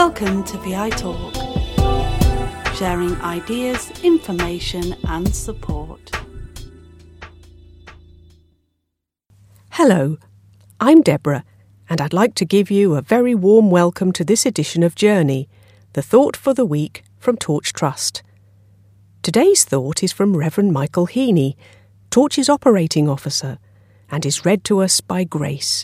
Welcome to VI Talk, sharing ideas, information and support. Hello, I'm Deborah, and I'd like to give you a very warm welcome to this edition of Journey, the Thought for the Week from Torch Trust. Today's thought is from Reverend Michael Heaney, Torch's operating officer, and is read to us by Grace.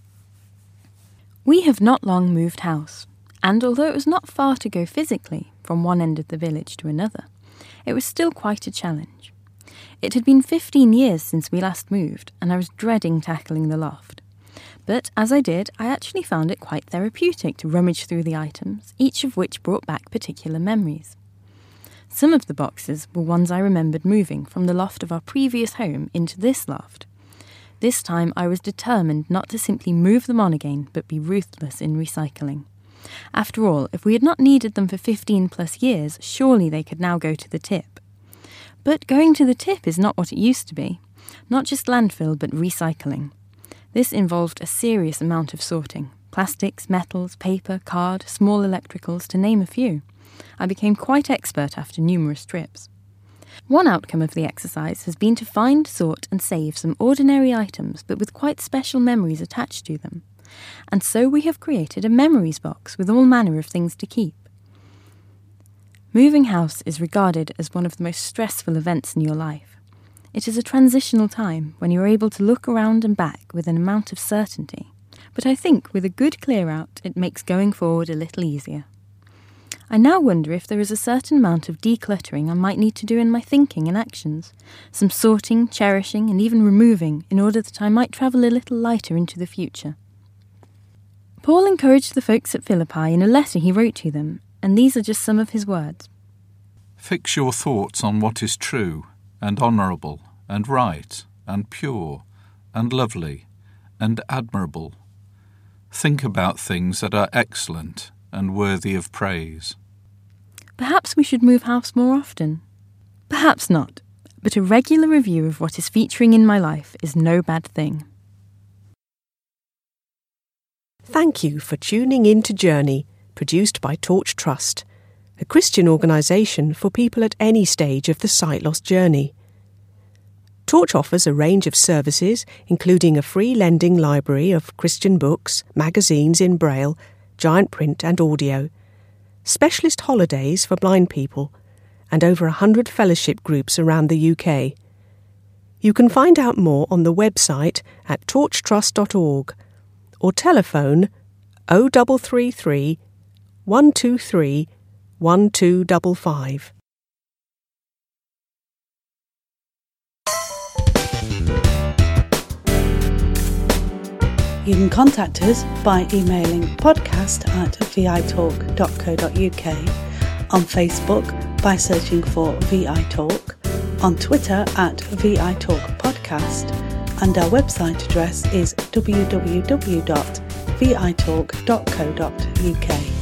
We have not long moved house, and although it was not far to go physically from one end of the village to another, it was still quite a challenge. It had been 15 years since we last moved, and I was dreading tackling the loft. But as I did, I actually found it quite therapeutic to rummage through the items, each of which brought back particular memories. Some of the boxes were ones I remembered moving from the loft of our previous home into this loft. This time I was determined not to simply move them on again, but be ruthless in recycling. After all, if we had not needed them for 15 plus years, surely they could now go to the tip. But going to the tip is not what it used to be. Not just landfill, but recycling. This involved a serious amount of sorting. Plastics, metals, paper, card, small electricals, to name a few. I became quite expert after numerous trips. One outcome of the exercise has been to find, sort and save some ordinary items, but with quite special memories attached to them. And so we have created a memories box with all manner of things to keep. Moving house is regarded as one of the most stressful events in your life. It is a transitional time when you are able to look around and back with an amount of certainty. But I think with a good clear out, it makes going forward a little easier. I now wonder if there is a certain amount of decluttering I might need to do in my thinking and actions, some sorting, cherishing and even removing in order that I might travel a little lighter into the future. Paul encouraged the folks at Philippi in a letter he wrote to them, and these are just some of his words. Fix your thoughts on what is true, and honourable, and right, and pure, and lovely, and admirable. Think about things that are excellent and worthy of praise. Perhaps we should move house more often. Perhaps not, but a regular review of what is featuring in my life is no bad thing. Thank you for tuning in to Journey, produced by Torch Trust, a Christian organisation for people at any stage of the sight loss journey. Torch offers a range of services, including a free lending library of Christian books, magazines in Braille, giant print and audio, specialist holidays for blind people, and over 100 fellowship groups around the UK. You can find out more on the website at torchtrust.org or telephone 0333 123 1255. You can contact us by emailing podcast@vitalk.co.uk, on Facebook by searching for VI Talk, on Twitter @VITalkPodcast, and our website address is www.vitalk.co.uk.